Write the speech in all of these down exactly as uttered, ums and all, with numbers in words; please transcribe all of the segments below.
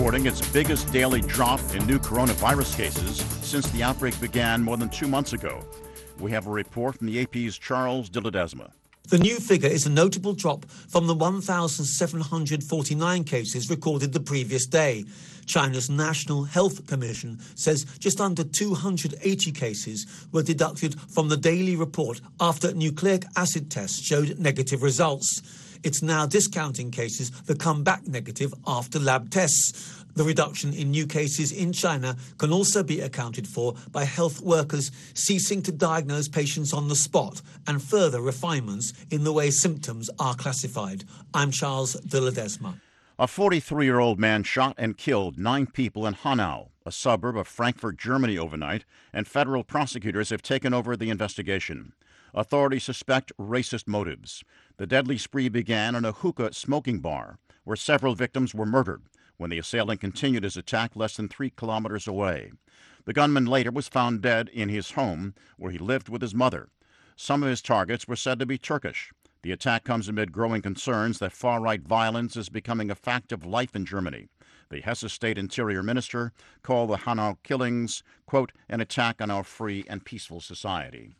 recording its biggest daily drop in new coronavirus cases since the outbreak began more than two months ago. We have a report from the A P's Charles de Ledesma. The new figure is a notable drop from the one thousand seven hundred forty-nine cases recorded the previous day. China's National Health Commission says just under two hundred eighty cases were deducted from the daily report after nucleic acid tests showed negative results. It's now discounting cases that come back negative after lab tests. The reduction in new cases in China can also be accounted for by health workers ceasing to diagnose patients on the spot and further refinements in the way symptoms are classified. I'm Charles de Ledesma. A forty-three-year-old man shot and killed nine people in Hanau, a suburb of Frankfurt, Germany, overnight, and federal prosecutors have taken over the investigation. Authorities suspect racist motives. The deadly spree began in a hookah smoking bar, where several victims were murdered, when the assailant continued his attack less than three kilometers away. The gunman later was found dead in his home, where he lived with his mother. Some of his targets were said to be Turkish. The attack comes amid growing concerns that far-right violence is becoming a fact of life in Germany. The Hesse State Interior Minister called the Hanau killings, quote, an attack on our free and peaceful society.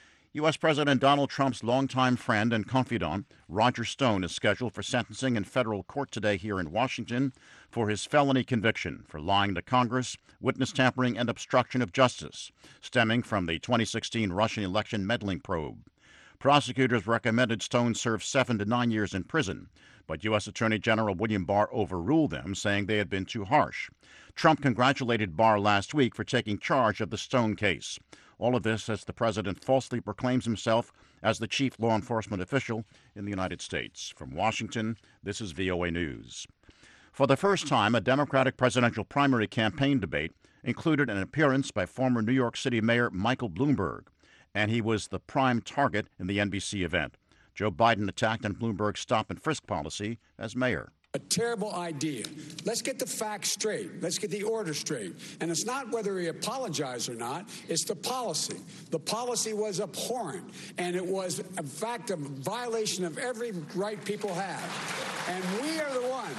U S. President Donald Trump's longtime friend and confidant, Roger Stone, is scheduled for sentencing in federal court today here in Washington for his felony conviction for lying to Congress, witness tampering, and obstruction of justice, stemming from the twenty sixteen Russian election meddling probe. Prosecutors recommended Stone serve seven to nine years in prison, but U S. Attorney General William Barr overruled them, saying they had been too harsh. Trump congratulated Barr last week for taking charge of the Stone case. All of this as the president falsely proclaims himself as the chief law enforcement official in the United States. From Washington, this is V O A News. For the first time, a Democratic presidential primary campaign debate included an appearance by former New York City Mayor Michael Bloomberg, and he was the prime target in the N B C event. Joe Biden attacked on Bloomberg's stop-and-frisk policy as mayor. A terrible idea. Let's get the facts straight. Let's get the order straight. And it's not whether he apologized or not. It's the policy. The policy was abhorrent, and it was, in fact, a violation of every right people have. And we are the one.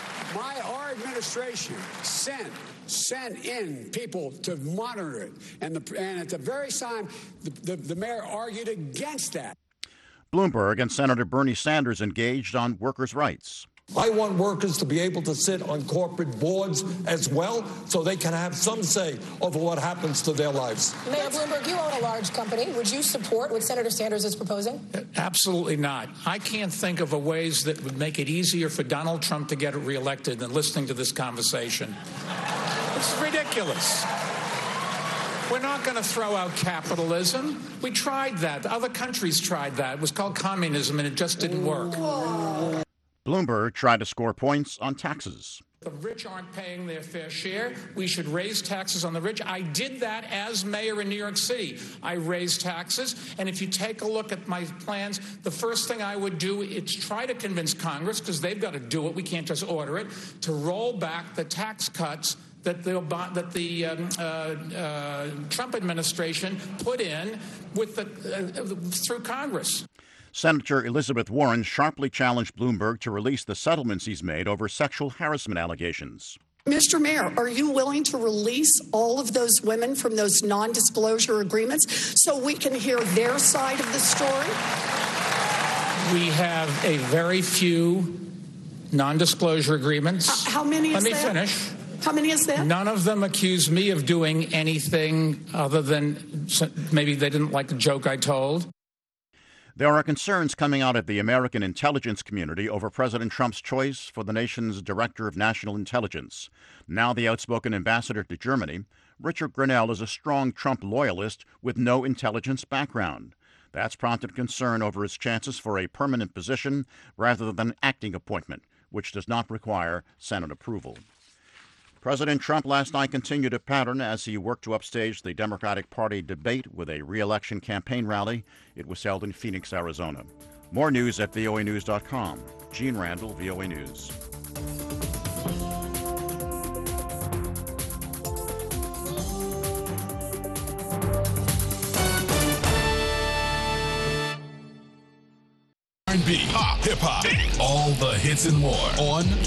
My, our administration sent sent in people to monitor it. And, the, and at the very time, the, the, the mayor argued against that. Bloomberg and Senator Bernie Sanders engaged on workers' rights. I want workers to be able to sit on corporate boards as well, so they can have some say over what happens to their lives. Mayor Bloomberg, you own a large company. Would you support what Senator Sanders is proposing? Absolutely not. I can't think of a ways that would make it easier for Donald Trump to get reelected than listening to this conversation. It's ridiculous. We're not going to throw out capitalism. We tried that. Other countries tried that. It was called communism, and it just didn't work. Bloomberg tried to score points on taxes. The rich aren't paying their fair share. We should raise taxes on the rich. I did that as mayor in New York City. I raised taxes, and if you take a look at my plans, the first thing I would do is try to convince Congress, because they've got to do it, we can't just order it, to roll back the tax cuts that the, that the um, uh, uh, Trump administration put in with the, uh, through Congress. Senator Elizabeth Warren sharply challenged Bloomberg to release the settlements he's made over sexual harassment allegations. Mister Mayor, are you willing to release all of those women from those non-disclosure agreements so we can hear their side of the story? We have a very few non-disclosure agreements. Uh, how many is Let me that? finish. How many is that? None of them accuse me of doing anything other than maybe they didn't like the joke I told. There are concerns coming out of the American intelligence community over President Trump's choice for the nation's Director of National Intelligence. Now the outspoken ambassador to Germany, Richard Grenell, is a strong Trump loyalist with no intelligence background. That's prompted concern over his chances for a permanent position rather than an acting appointment, which does not require Senate approval. President Trump last night continued a pattern as he worked to upstage the Democratic Party debate with a re-election campaign rally. It was held in Phoenix, Arizona. More news at V O A news dot com. Gene Randall, V O A News. R and B, pop, hip hop, all the hits and more on